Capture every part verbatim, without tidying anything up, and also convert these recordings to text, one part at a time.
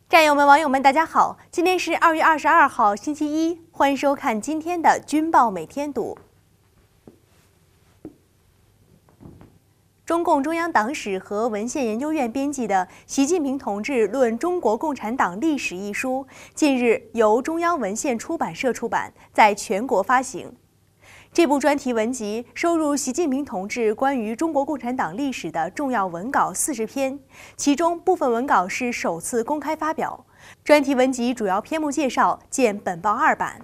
战友们、网友们，大家好！今天是二月二十二号，星期一，欢迎收看今天的《军报每天读》。中共中央党史和文献研究院编辑的《习近平同志论中国共产党历史》一书，近日由中央文献出版社出版，在全国发行。这部专题文集收入习近平同志关于中国共产党历史的重要文稿四十篇，其中部分文稿是首次公开发表。专题文集主要篇目介绍见本报二版。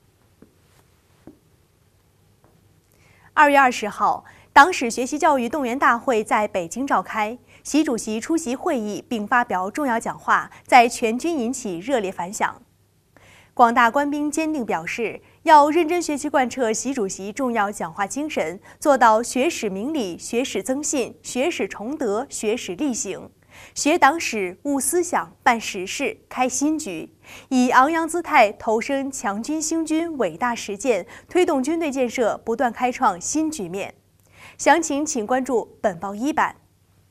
二月二十号，党史学习教育动员大会在北京召开，习主席出席会议并发表重要讲话，在全军引起热烈反响。广大官兵坚定表示，要认真学习贯彻习主席重要讲话精神，做到学史明理、学史增信、学史崇德、学史力行，学党史、悟思想、办实事、开新局，以昂扬姿态投身强军兴军伟大实践，推动军队建设不断开创新局面。详情请关注本报一版。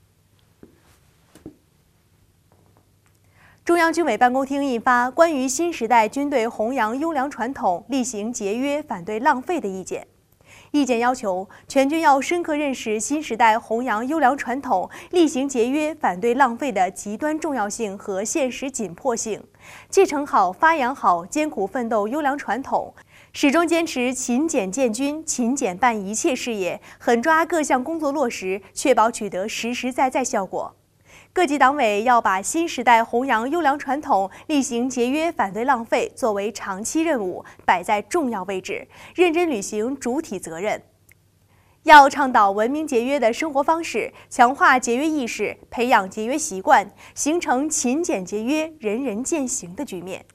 中央军委办公厅印发《关于新时代军队弘扬优良传统、厉行节约、反对浪费的意见》。意见要求，全军要深刻认识新时代弘扬优良传统、厉行节约、反对浪费的极端重要性和现实紧迫性，继承好、发扬好艰苦奋斗优良传统，始终坚持勤俭建军、勤俭办一切事业，狠抓各项工作落实，确保取得实实在在效果。各级党委要把新时代弘扬优良传统、厉行节约、反对浪费作为长期任务，摆在重要位置，认真履行主体责任。要倡导文明节约的生活方式，强化节约意识，培养节约习惯，形成勤俭节约、人人践行的局面。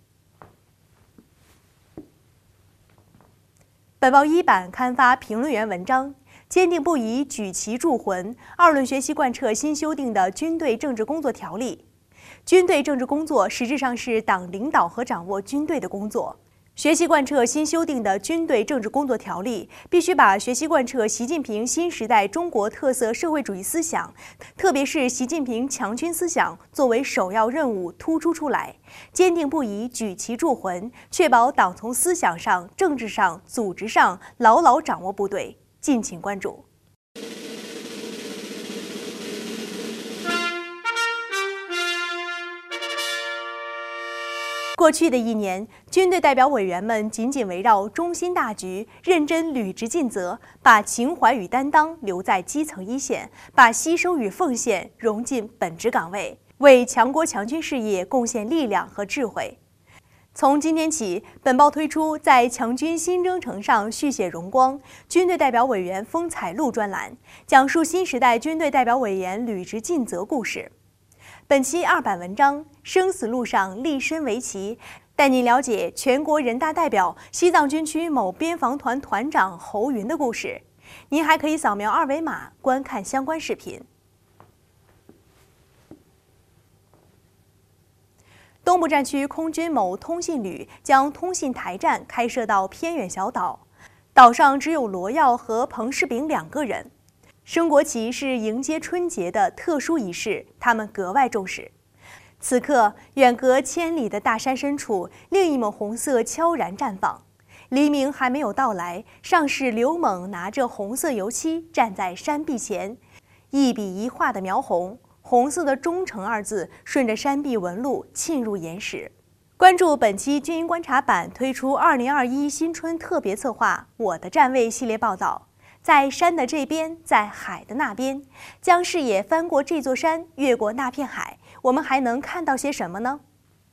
本报一版刊发评论员文章，坚定不移举旗铸魂，二轮学习贯彻新修订的军队政治工作条例。军队政治工作实质上是党领导和掌握军队的工作。学习贯彻新修订的军队政治工作条例，必须把学习贯彻习近平新时代中国特色社会主义思想，特别是习近平强军思想作为首要任务突出出来，坚定不移举旗铸魂，确保党从思想上、政治上、组织上牢牢掌握部队。敬请关注。过去的一年，军队代表委员们紧紧围绕中心大局，认真履职尽责，把情怀与担当留在基层一线，把牺牲与奉献融进本职岗位，为强国强军事业贡献力量和智慧。从今天起，本报推出在强军新征程上续写荣光军队代表委员风采录专栏，讲述新时代军队代表委员履职尽责故事。本期二版文章《生死路上立身为旗》，带您了解全国人大代表、西藏军区某边防团团长侯云的故事。您还可以扫描二维码观看相关视频。东部战区空军某通信旅将通信台站开设到偏远小岛，岛上只有罗耀和彭世炳两个人。升国旗是迎接春节的特殊仪式，他们格外重视。此刻，远隔千里的大山深处，另一抹红色悄然绽放。黎明还没有到来，上士刘猛拿着红色油漆站在山壁前，一笔一画的描红。红色的忠诚二字顺着山壁纹路沁入眼屎。关注本期军营观察版推出二零二一新春特别策划《我的站位》系列报道，在山的这边，在海的那边，将视野翻过这座山，越过那片海，我们还能看到些什么呢？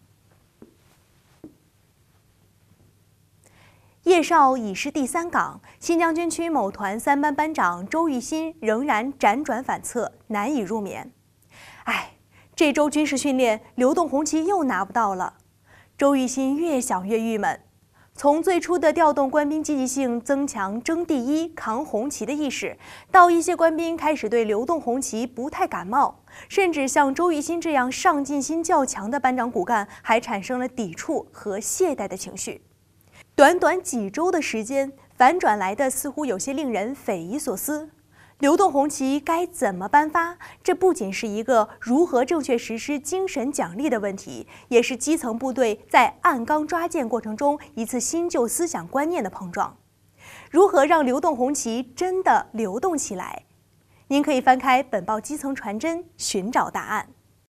叶绍已是第三岗，新疆军区某团三班班长周玉新仍然辗转反侧，难以入眠。哎，这周军事训练，流动红旗又拿不到了。周玉新越想越郁闷。从最初的调动官兵积极性，增强争第一、扛红旗的意识，到一些官兵开始对流动红旗不太感冒，甚至像周玉新这样上进心较强的班长骨干，还产生了抵触和懈怠的情绪。短短几周的时间，反转来的似乎有些令人匪夷所思。 流动红旗该怎么颁发？这不仅是一个如何正确实施精神奖励的问题，也是基层部队在按纲抓建过程中一次新旧思想观念的碰撞。如何让流动红旗真的流动起来？您可以翻开本报基层传真，寻找答案。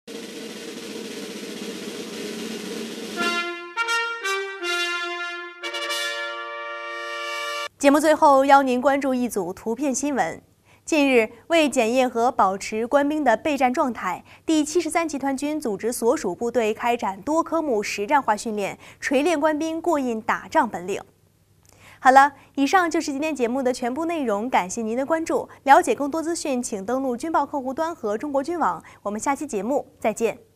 节目最后邀您关注一组图片新闻。近日，为检验和保持官兵的备战状态，第七十三集团军组织所属部队开展多科目实战化训练，锤炼官兵过硬打仗本领。好了，以上就是今天节目的全部内容，感谢您的关注。了解更多资讯，请登录军报客户端和中国军网。我们下期节目再见。